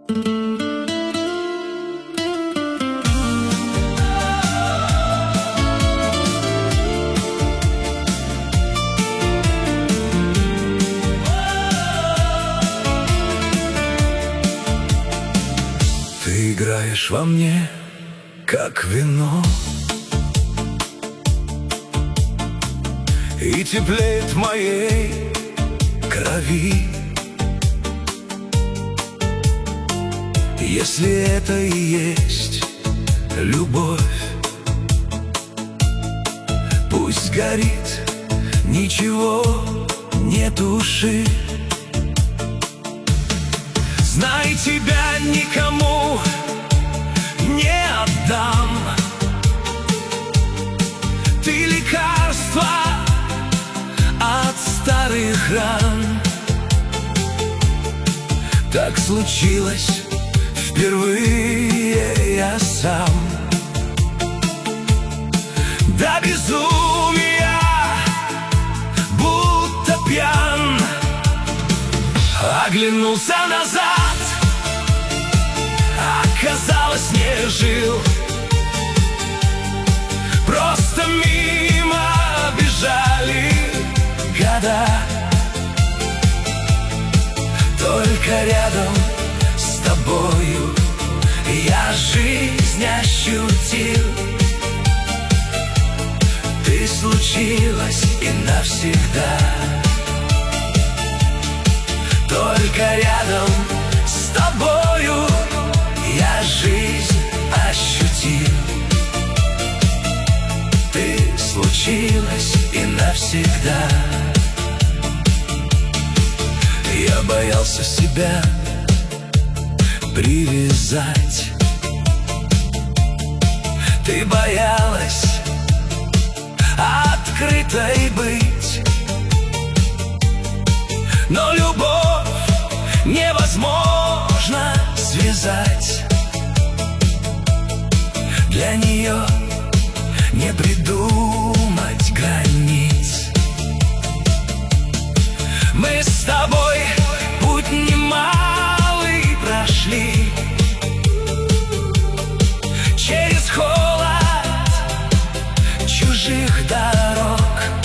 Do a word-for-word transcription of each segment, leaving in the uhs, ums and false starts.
Ты играешь во мне, как вино, и теплеет в моей крови. Если это и есть любовь, пусть горит, ничего не туши. Знай, тебя никому не отдам. Ты лекарство от старых ран. Так случилось впервые, я сам до безумия будто пьян. Оглянулся назад, оказалось, не жил. Просто мимо бежали года. Только рядом с тобою я жизнь ощутил. Ты случилась и навсегда. Только рядом с тобою я жизнь ощутил. Ты случилась и навсегда. Я боялся себя привязать. Ты боялась открытой быть. Но любовь невозможно связать. Для нее не придумать границ. Мы с тобой путь немалый прошли, через холод чужих дорог.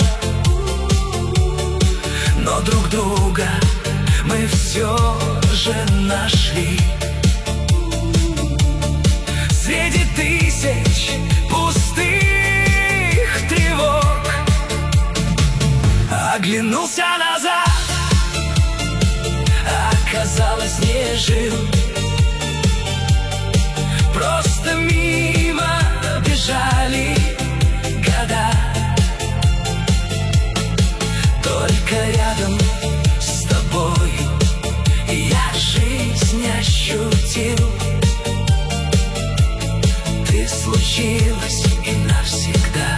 Но друг друга мы все же нашли. Среди тысяч пустых тревог оглянулся назад, оказалось, не жил. Просто мимо бежали года. Только рядом с тобою я жизнь ощутил. Ты случилась и навсегда.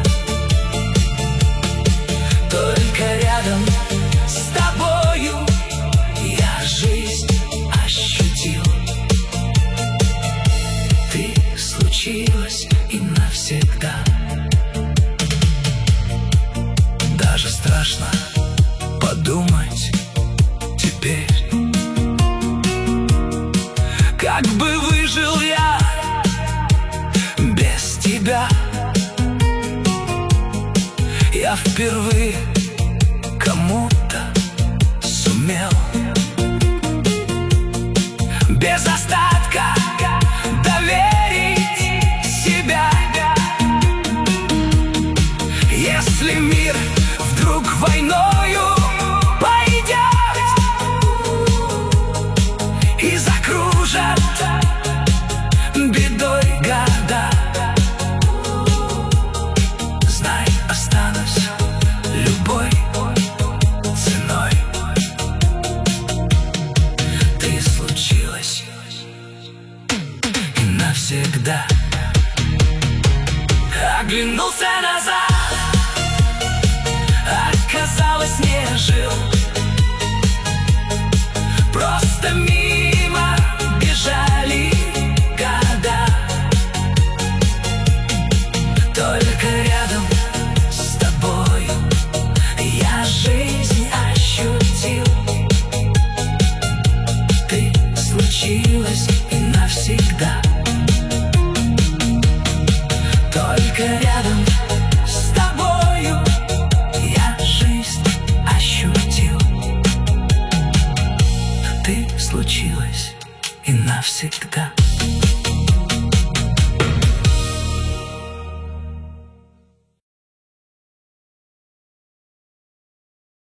Только рядом с тобою я жизнь ощутил. Ты случилась и навсегда. Даже страшно подумать теперь, как бы выжил я без тебя. Я впервые кому-то сумел без остатка доверить себя. Если мир вдруг войною пойдет и закружат бедой года, знай, останусь любой ценой. Ты случилась и навсегда. Оглянулся назад, оказалось, не жил. Просто мимо бежали года. Только рядом с тобою я жизнь ощутил. Ты случилась только рядом с тобою я жизнь ощутил. Ты случилась и навсегда.